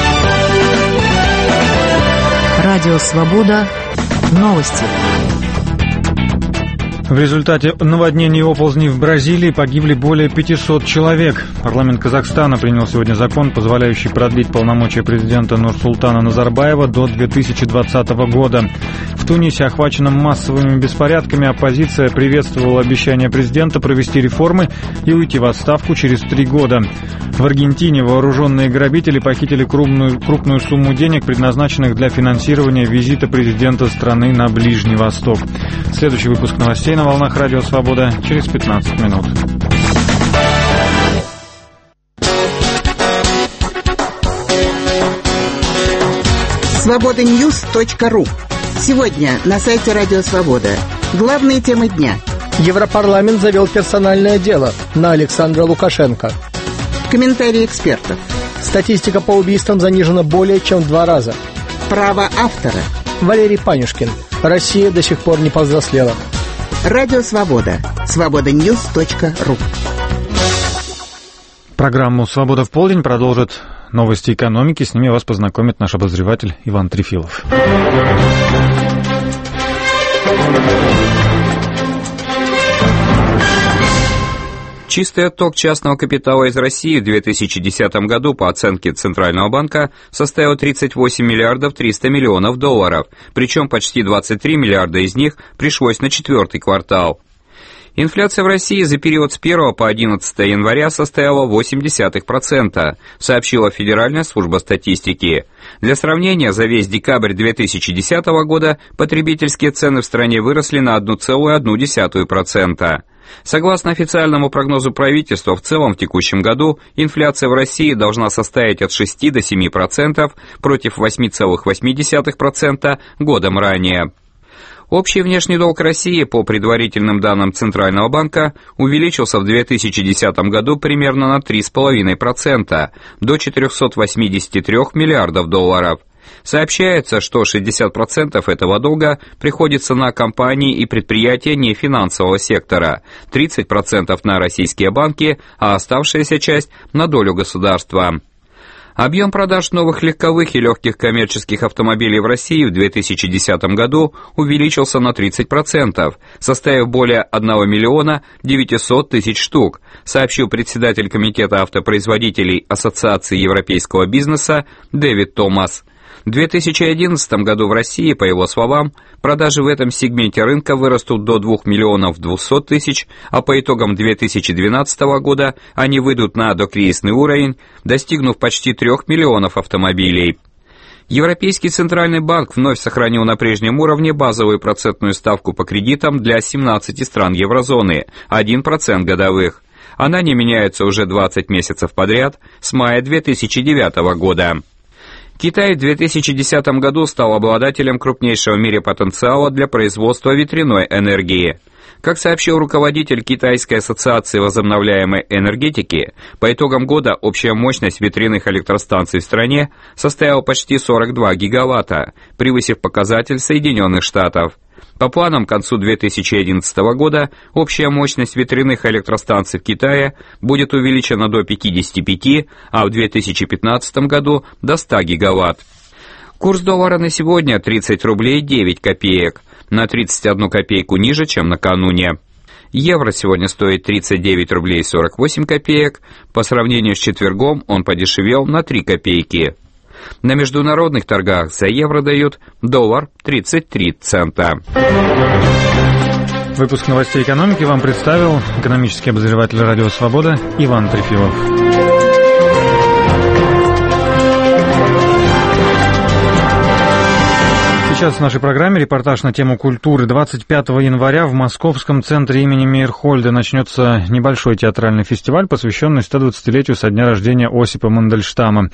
Радио Свобода. Новости. В результате наводнений и оползней в Бразилии погибли более пятисот человек. Парламент Казахстана принял сегодня закон, позволяющий продлить полномочия президента Нурсултана Назарбаева до две тысячи двадцатого года. В Тунисе, охваченном массовыми беспорядками, оппозиция приветствовала обещание президента провести реформы и уйти в отставку через три года. В Аргентине вооруженные грабители похитили крупную, крупную сумму денег, предназначенных для финансирования визита президента страны на Ближний Восток. Следующий выпуск новостей на волнах Радио Свобода через пятнадцать минут. свобода ньюс точка ру. Сегодня на сайте Радио Свобода. Главные темы дня. Европарламент завел персональное дело на Александра Лукашенко. Комментарии экспертов. Статистика по убийствам занижена более чем в два раза. Право автора. Валерий Панюшкин. Россия до сих пор не повзрослела. Радио Свобода. свобода ньюс точка ру. Программу «Свобода в полдень» продолжит новости экономики. С ними вас познакомит наш обозреватель Иван Трефилов. Чистый отток частного капитала из России в две тысячи десятом году по оценке Центрального банка составил тридцать восемь миллиардов триста миллионов долларов, причем почти двадцать три миллиарда из них пришлось на четвертый квартал. Инфляция в России за период с первого по одиннадцатое января составила восемь десятых процента, сообщила Федеральная служба статистики. Для сравнения, за весь декабрь две тысячи десятого года потребительские цены в стране выросли на одна целая одна десятая процента. Согласно официальному прогнозу правительства, в целом в текущем году инфляция в России должна составить от шести до семи процентов против восьми целых восьми десятых процента годом ранее. Общий внешний долг России, по предварительным данным Центрального банка, увеличился в две тысячи десятом году примерно на три целых пять десятых процента, до четырехсот восьмидесяти трёх миллиардов долларов. Сообщается, что шестьдесят процентов этого долга приходится на компании и предприятия нефинансового сектора, тридцать процентов на российские банки, а оставшаяся часть на долю государства. Объем продаж новых легковых и легких коммерческих автомобилей в России в две тысячи десятом году увеличился на тридцать процентов, составив более одного миллиона девятисот тысяч штук, сообщил председатель комитета автопроизводителей Ассоциации европейского бизнеса Дэвид Томас. В две тысячи одиннадцатом году в России, по его словам, продажи в этом сегменте рынка вырастут до двух миллионов двухсот тысяч, а по итогам две тысячи двенадцатого года они выйдут на докризисный уровень, достигнув почти трех миллионов автомобилей. Европейский центральный банк вновь сохранил на прежнем уровне базовую процентную ставку по кредитам для семнадцати стран еврозоны – один процент годовых. Она не меняется уже двадцать месяцев подряд с мая две тысячи девятого года. Китай в две тысячи десятом году стал обладателем крупнейшего в мире потенциала для производства ветряной энергии. Как сообщил руководитель Китайской ассоциации возобновляемой энергетики, по итогам года общая мощность ветряных электростанций в стране составила почти сорок два гигаватта, превысив показатель Соединенных Штатов. По планам, к концу две тысячи одиннадцатого года общая мощность ветряных электростанций в Китае будет увеличена до пятидесяти пяти, а в две тысячи пятнадцатом году до ста гигаватт. Курс доллара на сегодня тридцать рублей девять копеек, на тридцать одну копейку ниже, чем накануне. Евро сегодня стоит тридцать девять рублей сорок восемь копеек, по сравнению с четвергом он подешевел на три копейки. На международных торгах за евро дают доллар тридцать три цента. Выпуск новостей экономики вам представил экономический обозреватель Радио Свобода Иван Трефилов. Сейчас в нашей программе репортаж на тему культуры. двадцать пятого января в Московском центре имени Мейерхольда начнется небольшой театральный фестиваль, посвященный стодвадцатилетию со дня рождения Осипа Мандельштама.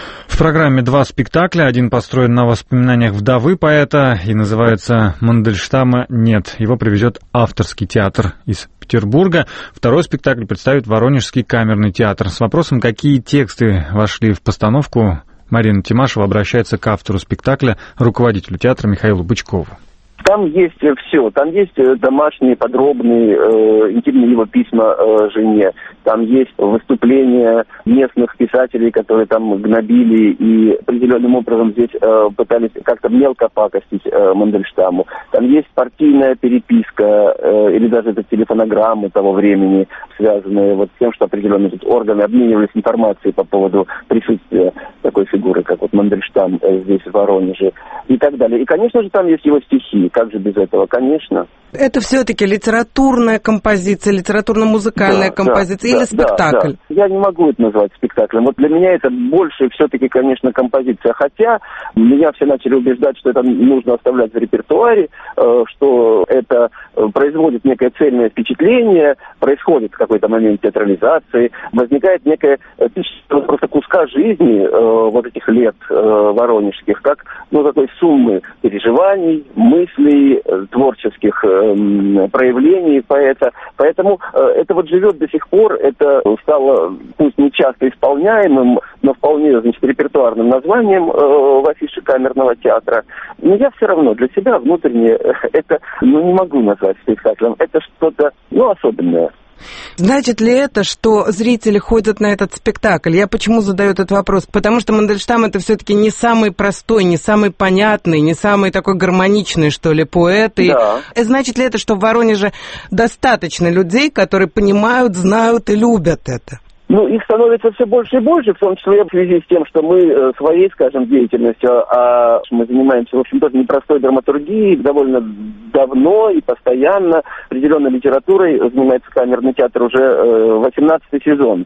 В программе два спектакля. Один построен на воспоминаниях вдовы поэта и называется «Мандельштама нет». Его привезет авторский театр из Петербурга. Второй спектакль представит Воронежский камерный театр. С вопросом, какие тексты вошли в постановку, Марина Тимашева обращается к автору спектакля, руководителю театра Михаилу Бычкову. Там есть все. Там есть домашние, подробные, э, интимные его письма э, жене. Там есть выступления местных писателей, которые там гнобили и определенным образом здесь э, пытались как-то мелко пакостить э, Мандельштаму. Там есть партийная переписка э, или даже это телефонограммы того времени, связанные вот с тем, что определенные тут органы обменивались информацией по поводу присутствия такой фигуры, как вот Мандельштам э, здесь в Воронеже и так далее. И, конечно же, там есть его стихи. Как же без этого? Конечно. Это все-таки литературная композиция, литературно-музыкальная да, композиция да, или да, спектакль? Да, да. Я не могу это назвать спектаклем. Вот для меня это больше все-таки, конечно, композиция. Хотя меня все начали убеждать, что это нужно оставлять в репертуаре, э, что это производит некое цельное впечатление, происходит в какой-то момент театрализации, возникает некое просто куска жизни э, вот этих лет э, воронежских, как ну, такой суммы переживаний, мыслей, э, творческих э, проявлений поэта. Поэтому э, это вот живет до сих пор, это стало, пусть не часто исполняемым, но вполне, значит, репертуарным названием э, в афише камерного театра. Но я все равно для себя внутренне э, это, ну, не могу назвать спектаклем. Это что-то, ну, особенное. Значит ли это, что зрители ходят на этот спектакль? Я почему задаю этот вопрос? Потому что Мандельштам это все-таки не самый простой, не самый понятный, не самый такой гармоничный, что ли, поэт. И да. Значит ли это, что в Воронеже достаточно людей, которые понимают, знают и любят это? Ну, их становится все больше и больше, в том числе в связи с тем, что мы своей, скажем, деятельностью, а мы занимаемся, в общем, тоже непростой драматургией, довольно давно и постоянно определенной литературой занимается камерный театр уже восемнадцатый сезон.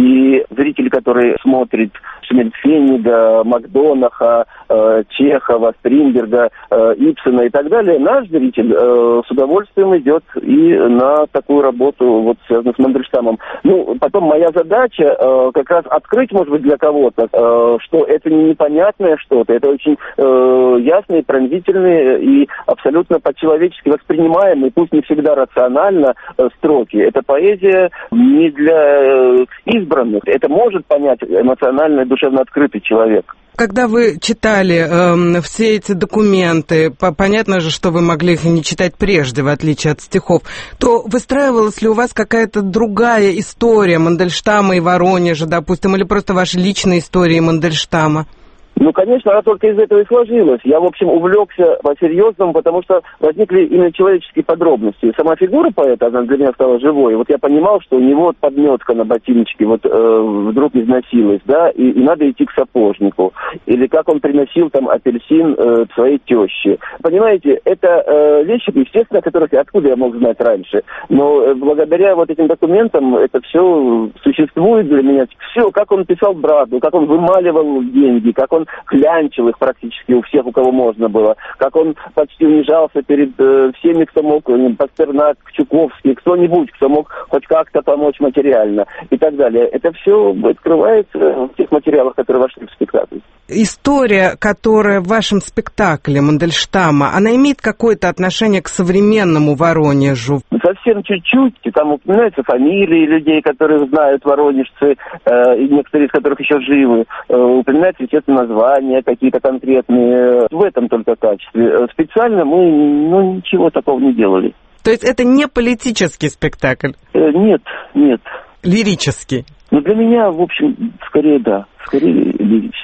И зритель, который смотрит Шмельцфеннига, Макдонаха, Чехова, Стринберга, Ипсена и так далее, наш зритель с удовольствием идет и на такую работу, вот связанную с Мандельштамом. Ну, потом моя задача Задача э, как раз открыть, может быть, для кого-то, э, что это не непонятное что-то, это очень э, ясные, пронзительные и абсолютно по-человечески воспринимаемые, пусть не всегда рационально, э, строки. Это поэзия не для э, избранных, это может понять эмоционально и душевно открытый человек. Когда вы читали э, все эти документы, по- понятно же, что вы могли их не читать прежде, в отличие от стихов, то выстраивалась ли у вас какая-то другая история Мандельштама и Воронежа, допустим, или просто ваши личные истории Мандельштама? Ну, конечно, она только из этого и сложилась. Я, в общем, увлекся по-серьезному, потому что возникли именно человеческие подробности. Сама фигура поэта, она для меня стала живой. Вот я понимал, что у него подметка на ботиночке вот э, вдруг износилась, да, и, и надо идти к сапожнику. Или как он приносил там апельсин э, своей теще. Понимаете, это э, вещи, естественно, которых откуда я мог знать раньше. Но э, благодаря вот этим документам это все существует для меня. Все, как он писал брату, как он вымаливал деньги, как он клянчил их практически у всех, у кого можно было, как он почти унижался перед э, всеми, кто мог, Пастернак, Чуковский, кто-нибудь, кто мог хоть как-то помочь материально и так далее. Это все открывается в тех материалах, которые вошли в спектакль. История, которая в вашем спектакле Мандельштама, она имеет какое-то отношение к современному Воронежу? Совсем чуть-чуть. Там упоминаются фамилии людей, которых знают воронежцы, э, и некоторые из которых еще живы. Э, упоминаются, естественно, названия какие-то конкретные. В этом только качестве. Специально мы ну, ничего такого не делали. То есть это не политический спектакль? Э, нет, нет. Лирический? Ну, для меня, в общем, скорее да. Скорее лирический.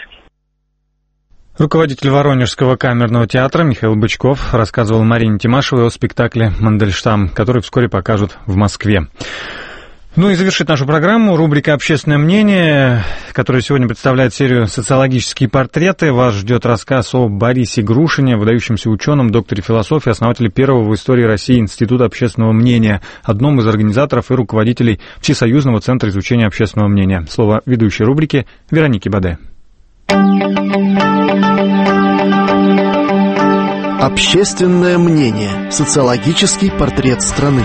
Руководитель Воронежского камерного театра Михаил Бычков рассказывал Марине Тимашевой о спектакле «Мандельштам», который вскоре покажут в Москве. Ну и завершит нашу программу рубрика «Общественное мнение», которая сегодня представляет серию «Социологические портреты». Вас ждет рассказ о Борисе Грушине, выдающемся ученом, докторе философии, основателе первого в истории России Института общественного мнения, одном из организаторов и руководителей Всесоюзного центра изучения общественного мнения. Слово ведущей рубрики Веронике Баде. Общественное мнение. Социологический портрет страны.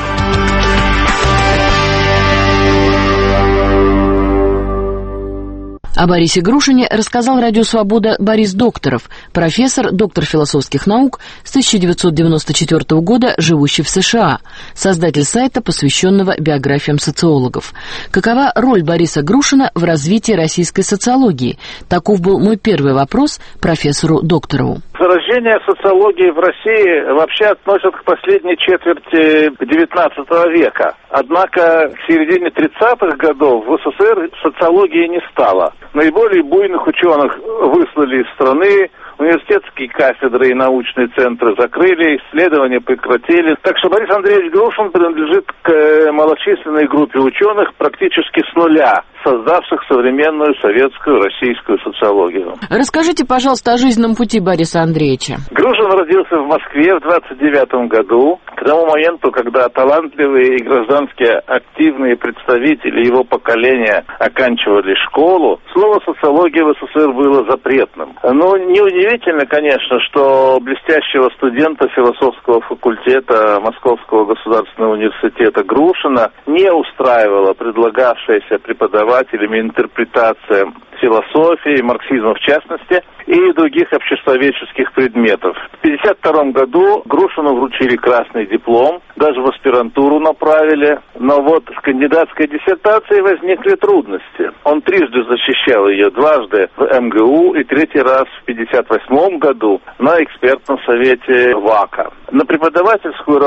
О Борисе Грушине рассказал Радио Свобода Борис Докторов, профессор, доктор философских наук, с тысяча девятьсот девяносто четвёртого года живущий в США, создатель сайта, посвященного биографиям социологов. Какова роль Бориса Грушина в развитии российской социологии? Таков был мой первый вопрос профессору Докторову. Зарождение социологии в России вообще относят к последней четверти девятнадцатого века. Однако к середине тридцатых годов в СССР социологии не стало. Наиболее буйных ученых выслали из страны, университетские кафедры и научные центры закрыли, исследования прекратили. Так что Борис Андреевич Грушин принадлежит к малочисленной группе ученых практически с нуля, создавших современную советскую российскую социологию. Расскажите, пожалуйста, о жизненном пути Бориса Андреевича. Грушин родился в Москве в двадцать девятом году. К тому моменту, когда талантливые и граждански активные представители его поколения оканчивали школу, слово «социология» в СССР было запретным. Но неудивительно, конечно, что блестящего студента философского факультета Московского государственного университета Грушина не устраивала предлагавшаяся преподавателями интерпретация философии, марксизма в частности, и других обществоведческих предметов. В тысяча девятьсот пятьдесят втором году Грушину вручили красный диплом, даже в аспирантуру направили, но вот с кандидатской диссертацией возникли трудности. Он трижды защищал ее, дважды в эм гэ у и третий раз в пятьдесят восьмом году на экспертном совете ВАКа. На преподавательскую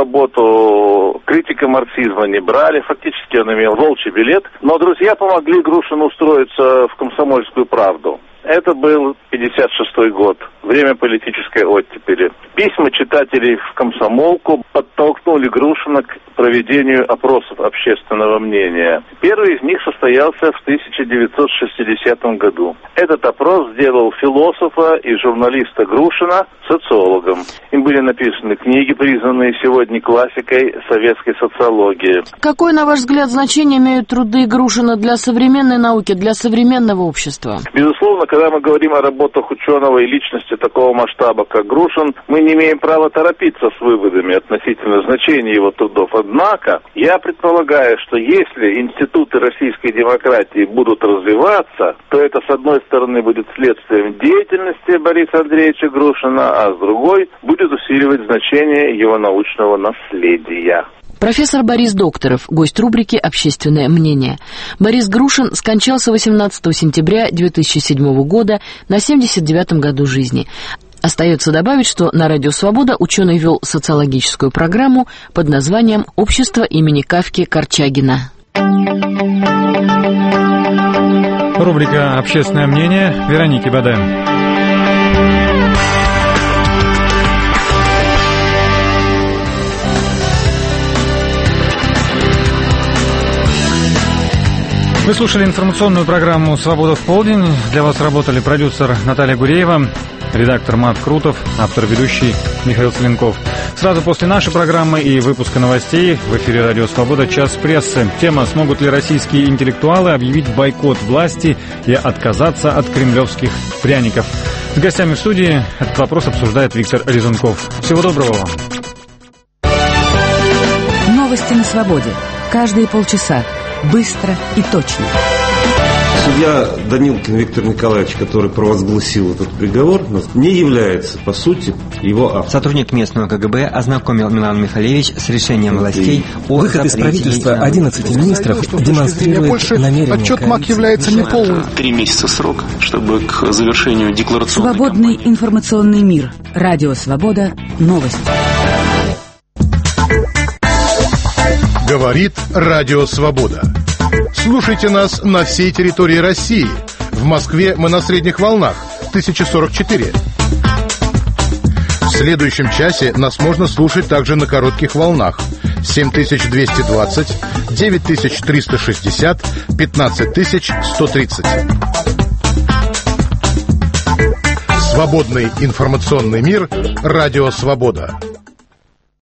работу критика марксизма не брали, фактически он имел волчий билет, но друзья помогли Грушину устроиться в «Комсомольскую правду». Это был пятьдесят шестой год, время политической оттепели. Письма читателей в комсомолку подтолкнули Грушина к проведению опросов общественного мнения. Первый из них состоялся в тысяча девятьсот шестидесятом году. Этот опрос сделал философа и журналиста Грушина социологом. Им были написаны книги, признанные сегодня классикой советской социологии. Какое, на ваш взгляд, значение имеют труды Грушина для современной науки, для современного общества? Безусловно, когда мы говорим о работах ученого и личности такого масштаба, как Грушин, мы не имеем права торопиться с выводами относительно значения его трудов. Однако, я предполагаю, что если институты российской демократии будут развиваться, то это, с одной стороны, будет следствием деятельности Бориса Андреевича Грушина, а с другой будет усиливать значение его научного наследия. Профессор Борис Докторов, гость рубрики «Общественное мнение». Борис Грушин скончался восемнадцатого сентября две тысячи седьмого года на семьдесят девятом году жизни. Остается добавить, что на Радио Свобода ученый вел социологическую программу под названием «Общество имени Кафки Корчагина». Рубрика «Общественное мнение» Вероники Бадаем. Вы слушали информационную программу «Свобода в полдень». Для вас работали продюсер Наталья Гуреева, редактор Марк Крутов, автор-ведущий Михаил Соленков. Сразу после нашей программы и выпуска новостей в эфире «Радио Свобода» «Час прессы». Тема «Смогут ли российские интеллектуалы объявить бойкот власти и отказаться от кремлевских пряников?» С гостями в студии этот вопрос обсуждает Виктор Резунков. Всего доброго вам. Новости на свободе. Каждые полчаса. Быстро и точно. Судья Данилкин Виктор Николаевич, который провозгласил этот приговор, не является, по сути, его автором. Сотрудник местного ка гэ бэ ознакомил Милан Михалевич с решением властей о выход из правительства одиннадцати министров демонстрирует намерение. Отчет МАК является неполным. Три месяца срок, чтобы к завершению декларационной Свободный кампании. Информационный мир. Радио Свобода. Новости. Говорит Радио Свобода. Слушайте нас на всей территории России. В Москве мы на средних волнах тысяча сорок четыре. В следующем часе нас можно слушать также на коротких волнах семь тысяч двести двадцать, девять тысяч триста шестьдесят, пятнадцать тысяч сто тридцать. Свободный информационный мир. Радио Свобода.